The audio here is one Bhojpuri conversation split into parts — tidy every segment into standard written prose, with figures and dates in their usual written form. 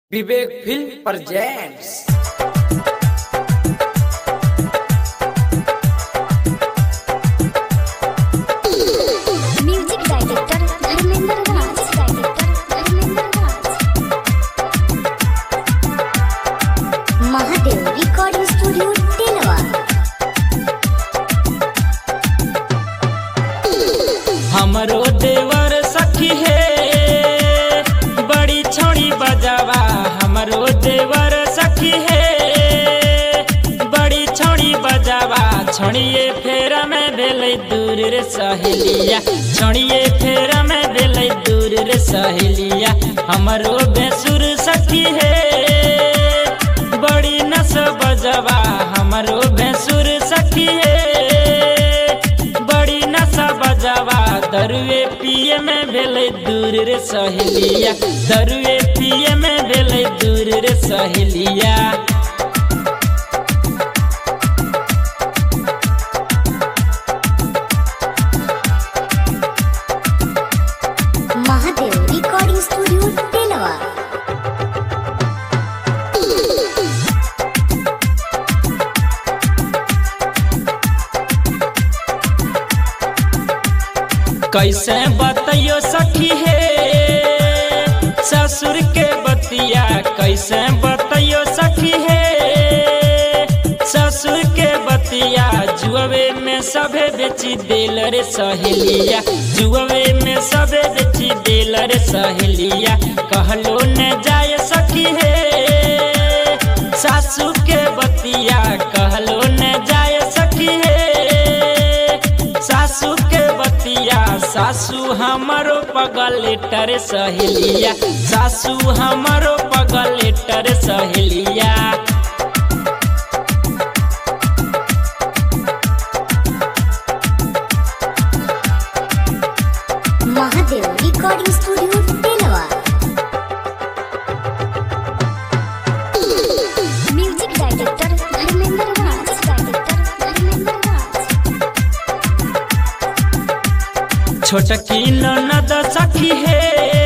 विवेक film presents. Music director Dharmendra Raj. Mahadev recording studio तेलवा। हमरो देवर सखी है बड़ी छोड़ी बजावा। हमरो देवर सखी है बड़ी छोड़ी बजावा। छोड़िए फेरा में भेलै दूर रे सहेलिया। छोड़िए फेरा में भेलै दूर रे सहेलिया। हमरो बेसुर सखी है बड़ी नस बजावा। हमरो बेसुर सखी है बड़ी नशा बजावा। दरुए पिए में भेलै दूर रे सहेलिया। दरुए पिए में भेलै दूर रे सहेलिया। महादेव रिकॉर्डिंग स्टूडियो तेलवा। कैसे बतैयो सखी है ससुर के बतिया। कैसे बतैयो सखी है ससुर के बतिया। जुआवे में सबे बेची देल रे सहेलिया। जुआवे में सबे बेची देल रे सहेलिया। कहलो न जाए सखी है सासू के बतिया। कहलो न जाए सखी है सासू के बतिया। सासू हमारो पगलेटर सहेलिया। सासू हमारो पगलेटर सहेलिया। महादेव रिकॉर्डिंग स्टूडियो तेलवा। Music director Dharmendra Raj. छोटकी ननद सखी है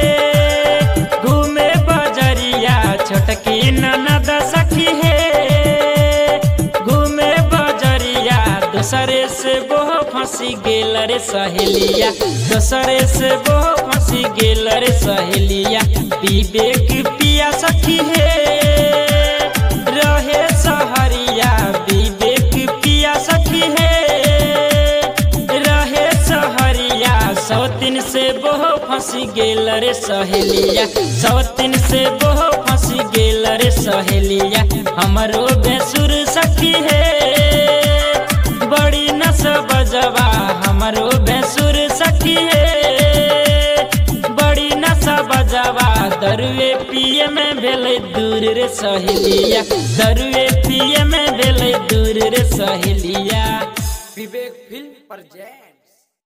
घूमे बजरिया। छोटकी ननद सखी है घूमे बजरिया। दूसरे से वो फंसी गेल रे सहेलिया। दूसरे से वो फंसी गेल रे सहेलिया। विवेक पिया सखी है रहे सहरिया। विवेक पिया सखी है रहे सहरिया। सौतीन से बहु फंसी गेल रे सहेलिया। सौतीन से बहु फंसी गेल रे सहेलिया। हमरो बेसुर सखी है बड़ी नस बजवा। हमरो बेसुर सखी है बड़ी नस बजवा। दरुए पिए में भेलै दूर रे सहेलिया। दरुए पिए में भेलै दूर रे सहेलिया। Vivek film presents.